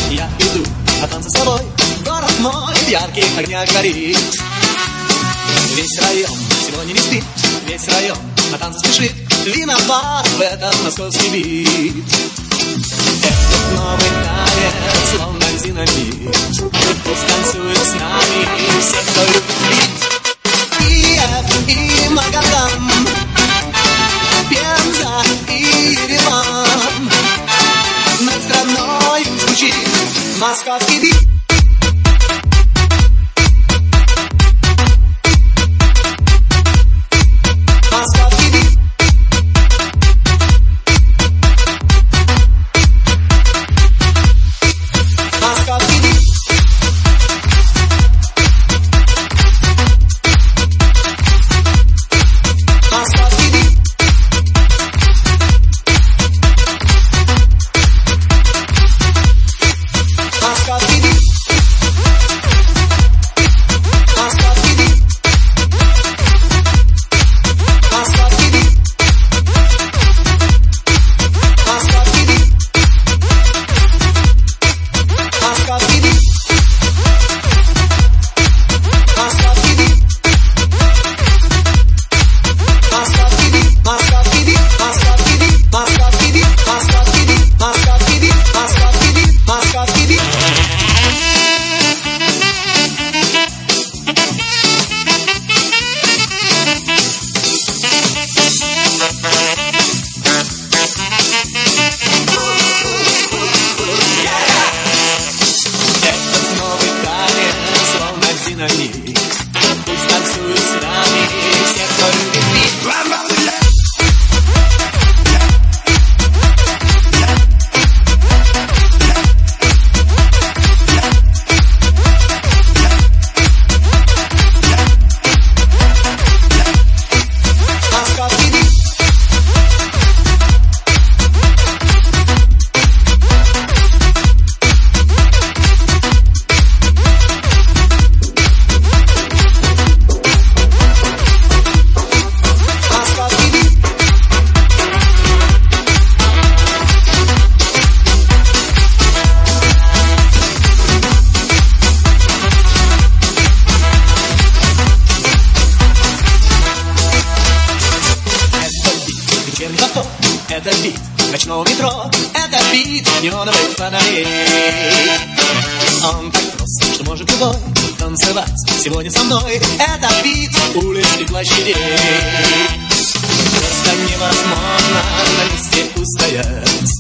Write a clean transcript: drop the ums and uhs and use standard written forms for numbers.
Я иду, а танцы с тобой. Город мой в ярких огнях горит. Весь район сегодня не спит. Весь район на танцы спешит. Виноват в этом московский бит. Этот новый танец, словно динамит. Пусть танцует с нами все, кто любит бит. Киев и Магадан, Пенза и Ереван. Над страной звучит московский бит. Московский бит. Московский бит. Московский бит. Moskovский бит. Moskovский бит. Moskovский бит. Moskovский бит. Moskovский бит. Moskovский бит. Moskovский бит. Moskovский бит. Moskovский бит. Moskovский бит. Moskovский бит. Moskovский бит. Moskovский бит. Moskovский бит. Этот новый танец, словно динамит. Пусть танцуют с нами все, кто любит бит. Moskovский бит. Moskovский бит. Вечерний повтор, это бит ночного метро, это бит неоновых фонарей. Он так прост, что может любой танцевать сегодня со мной. Это бит улиц и площадей. Просто невозможно на месте устоять.